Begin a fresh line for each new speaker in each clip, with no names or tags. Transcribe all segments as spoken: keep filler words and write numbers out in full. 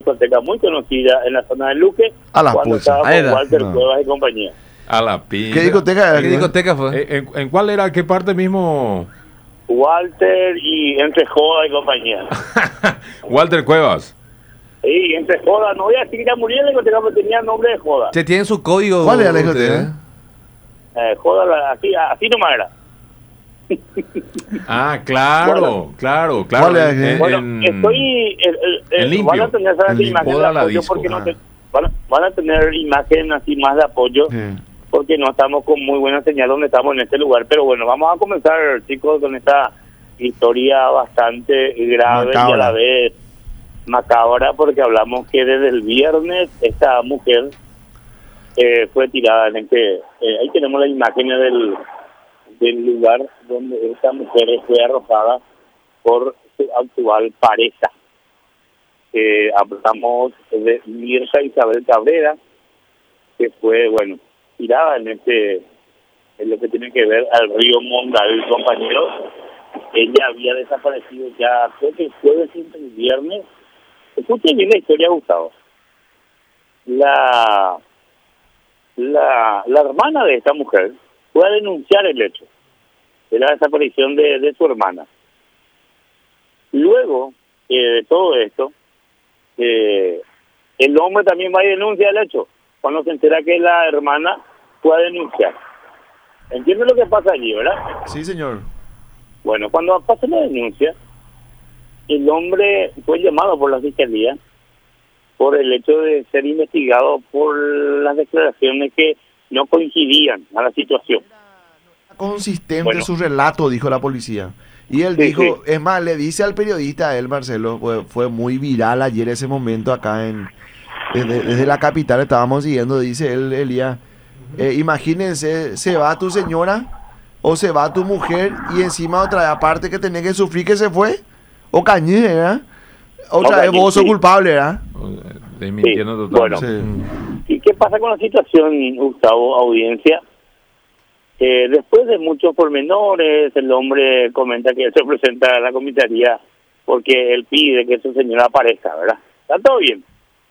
discoteca muy conocida en la zona de Luque,
A las
cuando
pulsas.
estaba
Ahí
con
era.
Walter
No.
Cuevas y compañía.
A la pinga.
¿Qué discoteca era?
¿Qué discoteca fue?
Eh, ¿En, en cuál era? ¿Qué parte mismo?
Walter y entre Joda y compañía.
Walter Cuevas.
Sí, entre Joda, no voy a decir que ya murió la discoteca, pero tenía nombre de Joda.
Se tienen su código.
¿Cuál era la
ustedes,
discoteca?
Eh, Joda, la- así, así nomás era.
Ah, claro,
Bueno.
claro, claro.
¿Cuál es?
En- en-
Bueno,
en-
estoy... El, el- el-
en limpio.
van a tener esas
En limpio.
imágenes de
Joda la
apoyo
disco.
porque no
Ah.
te- van, a- van a tener imágenes así más de apoyo.
Sí.
Porque no estamos con muy buena señal donde estamos en este lugar. Pero bueno, vamos a comenzar, chicos, con esta historia bastante grave y a
Macabra.
la vez macabra, porque hablamos que desde el viernes esta mujer eh, fue tirada en este... eh, ahí tenemos las imágenes del, del lugar donde esta mujer fue arrojada por su actual pareja. Eh, hablamos de Mirta Isabel Cabrera, que fue, bueno, tirada en este, en lo que tiene que ver al río Mondal, compañeros. Ella había desaparecido ya, creo que el jueves y el viernes. Escuchen bien la historia, Gustavo. La, la, la hermana de esta mujer fue a denunciar el hecho de la desaparición de, de su hermana. Luego eh, de todo esto, eh, el hombre también va y denuncia el hecho cuando se entera que la hermana fue a denunciar. ¿Entiendes lo que pasa allí, verdad?
Sí, señor.
Bueno, cuando pasa la denuncia, el hombre fue llamado por la fiscalía por el hecho de ser investigado por las declaraciones que no coincidían a la situación.
Consistente
Bueno.
su relato, dijo la policía. Y él
Sí,
dijo,
sí.
es más, le dice al periodista, a él, Marcelo, fue, fue muy viral ayer ese momento acá en... Desde, desde la capital estábamos siguiendo, dice él, Elías, eh, imagínense, se va tu señora o se va tu mujer y encima otra vez, aparte que tenés que sufrir que se fue, o cañé, ¿verdad? Otra
O
vez
cañé,
vos sos
sí.
culpable, ¿verdad?
Estoy mintiendo
Sí,
total.
bueno.
Sí.
¿Y qué pasa con la situación, Gustavo, audiencia? Eh, después de muchos pormenores, el hombre comenta que él se presenta a la comisaría porque él pide que su señora aparezca, ¿verdad? Está todo bien.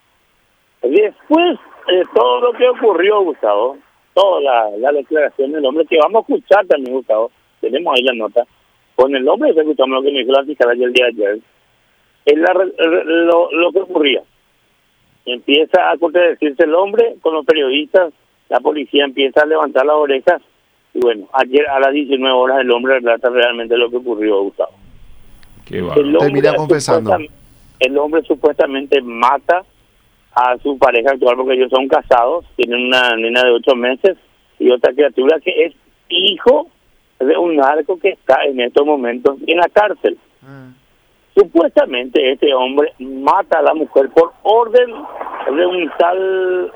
Después de todo lo que ocurrió, Gustavo, toda la, la declaración del hombre, que vamos a escuchar también, Gustavo, tenemos ahí la nota, con el hombre que escuchamos lo que me dijo la fiscal ayer el día de ayer, es la, lo, lo que ocurría. Empieza a contradecirse el hombre con los periodistas, la policía empieza a levantar las orejas, y bueno, ayer a las diecinueve horas el hombre relata realmente lo que ocurrió, Gustavo.
Qué
El
bárbaro.
hombre,
Termina confesando.
supuestam- el hombre supuestamente mata a su pareja actual porque ellos son casados, tienen una nena de ocho meses y otra criatura que es hijo de un narco que está en estos momentos en la cárcel.
Ah.
Supuestamente este hombre mata a la mujer por orden de un tal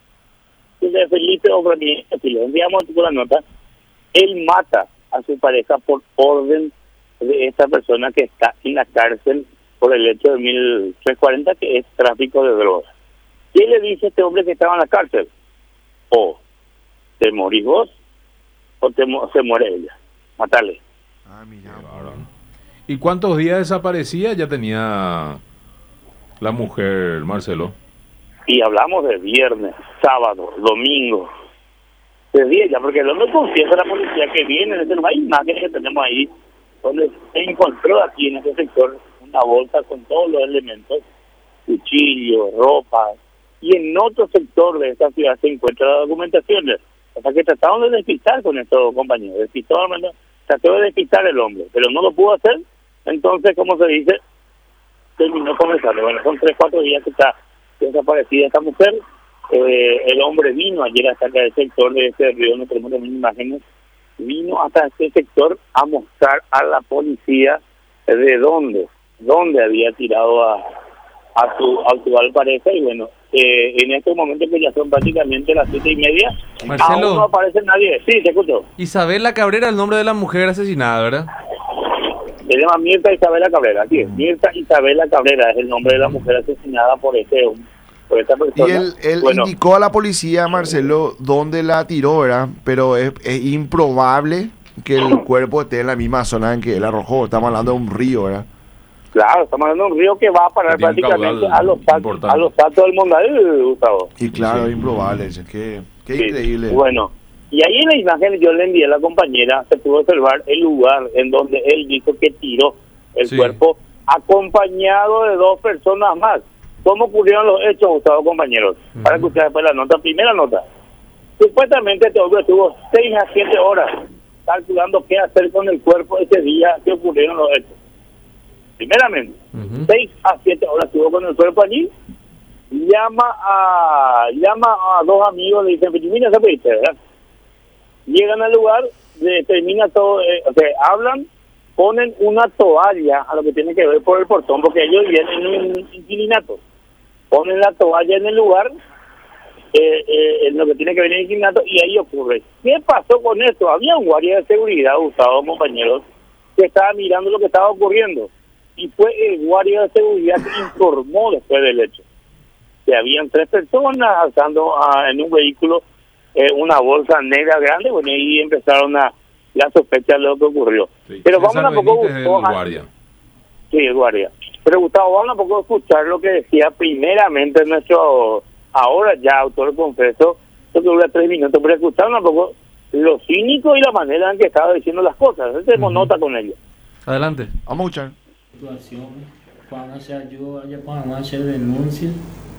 de Felipe Obrador, si le enviamos la nota, él mata a su pareja por orden de esta persona que está en la cárcel por el hecho de mil trescientos cuarenta, que es tráfico de drogas. ¿Qué le dice a este hombre que estaba en la cárcel? O te morís vos o te mu- se muere ella. Matale.
Ah, mira.
Qué bárbaro. ¿Y cuántos días desaparecía ya tenía la mujer, Marcelo?
Y hablamos de viernes, sábado, domingo, de día ya, porque el hombre confiesa a la policía que viene desde el hay imágenes que tenemos ahí, donde se encontró aquí en ese sector una bolsa con todos los elementos, cuchillos, ropa, y en otro sector de esta ciudad se encuentra la documentación. O sea que trataron de despistar con estos compañeros, despistó, hermano, trató de despistar el hombre, pero no lo pudo hacer, entonces, como se dice, terminó comenzando. Bueno, son tres, cuatro días que está desaparecida esta mujer. Eh, el hombre vino ayer hasta acá el sector de este río, no tenemos también imágenes, vino hasta este sector a mostrar a la policía de dónde, dónde había tirado a, a su actual pareja, y bueno, eh, en este momento que ya son prácticamente las siete y media,
Marcelo.
aún no aparece nadie. Sí, te escucho.
Isabela Cabrera, el nombre de la mujer asesinada, ¿verdad?
Se llama Mirta Isabela Cabrera, así es, Mirta Isabela Cabrera es el nombre de la mujer asesinada por este por esta persona.
Y él, él
Bueno,
indicó a la policía, Marcelo, dónde la tiró, ¿verdad? Pero es, es improbable que el cuerpo esté en la misma zona en que él arrojó. Estamos hablando de un río, ¿verdad?
Claro, estamos hablando de un río que va a parar
Tiene un
prácticamente
caudal
a los saltos,
importante.
a los saltos del Mondadú, Gustavo.
Y claro,
Sí.
improbable, es que qué
Sí.
increíble.
Bueno, y ahí en la imagen yo le envié a la compañera, se pudo observar el lugar en donde él dijo que tiró el
Sí.
cuerpo, acompañado de dos personas más. ¿Cómo ocurrieron los hechos, Gustavo, compañeros?
Ujú.
Para que ustedes después la nota, primera nota. Supuestamente este hombre estuvo seis a siete horas calculando qué hacer con el cuerpo ese día que ocurrieron los hechos. Primeramente,
Ujú.
seis a siete horas estuvo con el cuerpo allí, llama a llama a dos amigos, le dicen, mira, esa pediste, ¿verdad? Llegan al lugar, le termina todo, eh, o sea, hablan, ponen una toalla a lo que tiene que ver por el portón, porque ellos vienen en un inquilinato, ponen la toalla en el lugar, eh, eh, en lo que tiene que ver en el inquilinato, y ahí ocurre. ¿Qué pasó con esto? Había un guardia de seguridad, Gustavo, compañeros, que estaba mirando lo que estaba ocurriendo, y fue el guardia de seguridad que informó después del hecho que habían tres personas alzando a, en un vehículo eh, una bolsa negra grande. Bueno, y empezaron a la sospecha de lo que ocurrió.
Sí.
Pero
César
vamos a poco
Benítez, el
Gustavo, a-
guardia.
sí, el guardia. Pero Gustavo, vamos a poco escuchar lo que decía primeramente nuestro ahora ya autor confeso, esto que dura tres minutos, pero escuchar un poco lo cínico y la manera en que estaba diciendo las cosas. Tenemos
Ujú.
nota con ellos.
Adelante.
Vamos a escuchar.
Situación, cuando se ayuda a cuando hacer denuncia,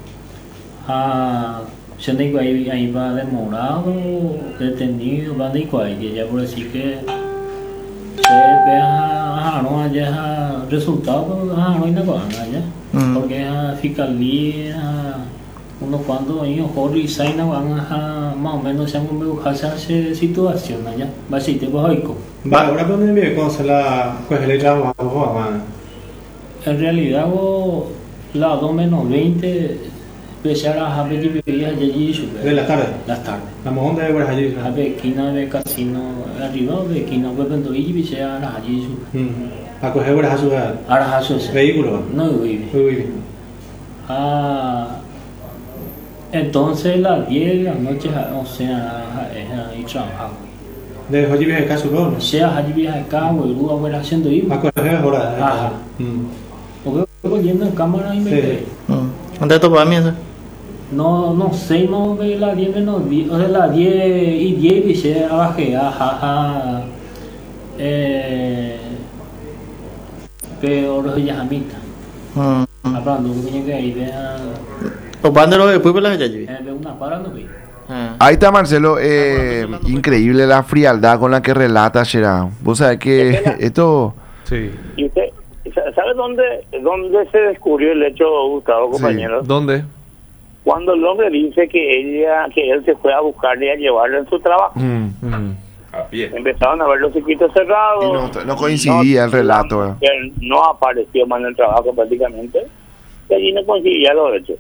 a yo digo ahí ahí va demorado, detenido, va de igual, que ya por decir que se vea no haya resultado, no hay nada ya,
Mm.
porque a fiscalía unos cuantos años corre y saina van a más o menos se han buscado esa situación allá, va a ser tipo hoico.
Va, ahora cuando me con la pues le llamo a Juan.
En realidad, vos, las dos menos veinte, empezar a ver y vivir allí.
De la tarde.
Las tardes.
La mojón de ver allí.
A ver, esquina de casino, arriba, de esquina, pues, cuando y empecé a las allí.
A coger ver a su edad.
Ahora, a su
Vehículo.
no vive.
Uy.
Ah, entonces, las diez de la noche, o sea, es ahí trabajaba.
De allí viene caso no.
O sea, allí viaja acá, güey, luego voy haciendo ir.
A coger ahora.
Ajá. Porque voy yendo en cámara y me
Sí.
quedé.
¿Dónde está para mí eso?
No, no sé, no ve las diez menos diez, o sea, las diez y diez y se bajé, ajá, eh, pero ya jamita, hablando, que tenía que ir, vea,
¿O bandero después por la allí?
eh, ve una para no ve.
Ahí está Marcelo, eh, increíble la frialdad con la que relata Shera. Vos sabés que esto...
Sí.
¿Y usted sabe dónde, dónde se descubrió el hecho, Gustavo,
Sí.
compañeros?
¿Dónde?
Cuando el hombre dice que ella, que él se fue a buscarle y a llevarlo en su trabajo.
mm,
Ujú.
A pie.
Empezaron a ver los circuitos cerrados.
Y no- no coincidía el relato,
La mujer no apareció más en el trabajo prácticamente. Y allí no coincidía los hechos.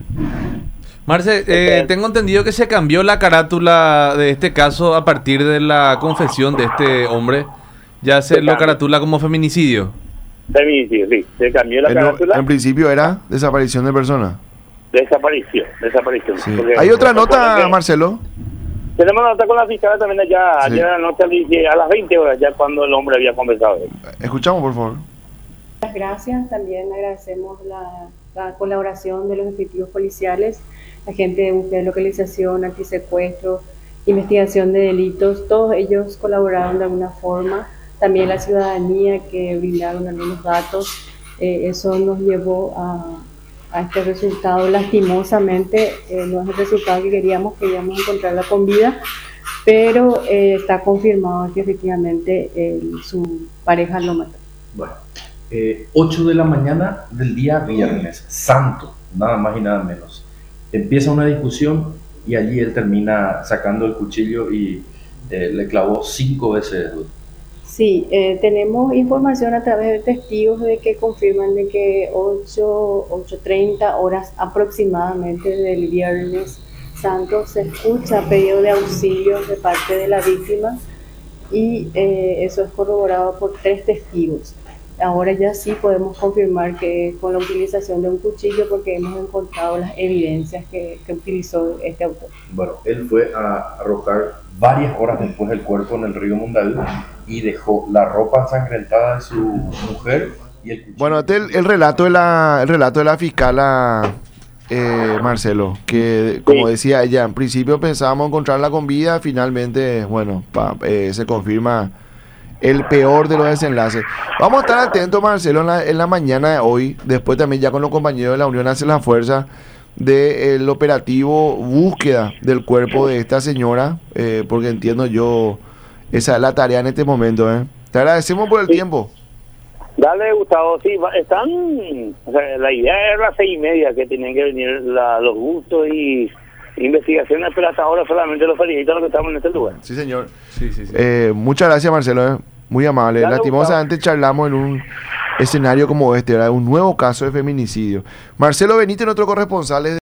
Marce, eh, tengo entendido que se cambió la carátula de este caso a partir de la confesión de este hombre. Ya se
Se
lo
cambió.
caratula como feminicidio.
Feminicidio, sí. Se cambió la
en,
carátula.
en principio era desaparición de persona.
Desapareció. Desapareció.
Sí.
Porque-
Hay otra
recuerden
nota,
que
Marcelo.
Tenemos nota con la fiscal también allá.
Sí.
Ayer a la noche a las veinte horas, ya cuando el hombre había conversado.
Escuchamos, por favor.
Muchas gracias. También agradecemos la, la colaboración de los efectivos policiales, la gente de búsqueda de localización, antisecuestro, investigación de delitos. Todos ellos colaboraron de alguna forma. También la ciudadanía que brindaron algunos datos. Eh, eso nos llevó a, a este resultado. Lastimosamente, eh, no es el resultado que queríamos, queríamos encontrarla con vida, pero eh, está confirmado que efectivamente eh, su pareja lo mató.
Bueno, eh, ocho de la mañana del día viernes, santo, nada más y nada menos. Empieza una discusión y allí él termina sacando el cuchillo y eh, le clavó cinco veces.
Sí, eh, tenemos información a través de testigos de que confirman de que ocho, ocho treinta horas aproximadamente del viernes santo se escucha pedido de auxilio de parte de la víctima y eh, eso es corroborado por tres testigos. Ahora ya sí podemos confirmar que es con la utilización de un cuchillo porque hemos encontrado las evidencias que, que utilizó este autor.
Bueno, él fue a arrojar varias horas después el cuerpo en el río Mondadú y dejó la ropa ensangrentada de su mujer y el cuchillo.
Bueno, este el, el relato de la el relato de la fiscala eh, Marcelo, que como
Sí.
decía ella, en principio pensábamos encontrarla con vida, finalmente, bueno, pa- eh, se confirma el peor de los desenlaces. Vamos a estar atentos, Marcelo, en la, en la mañana de hoy, después también ya con los compañeros de la Unión Hace la Fuerza, del operativo búsqueda del cuerpo de esta señora, eh, porque entiendo yo, esa es la tarea en este momento. ¿eh? Te agradecemos por el
Sí.
tiempo.
Dale, Gustavo, sí, va- están, o sea, la idea era las seis y media que tenían que venir la- los gustos y investigaciones, pero hasta ahora solamente los felicito a los que estamos en este lugar.
Sí, señor.
Sí, sí, sí.
Eh, muchas gracias, Marcelo. ¿eh? Muy amable.
Dale,
Lastimosamente charlamos en un escenario como este, ¿verdad? Un nuevo caso de feminicidio. Marcelo Benítez, nuestro corresponsal. es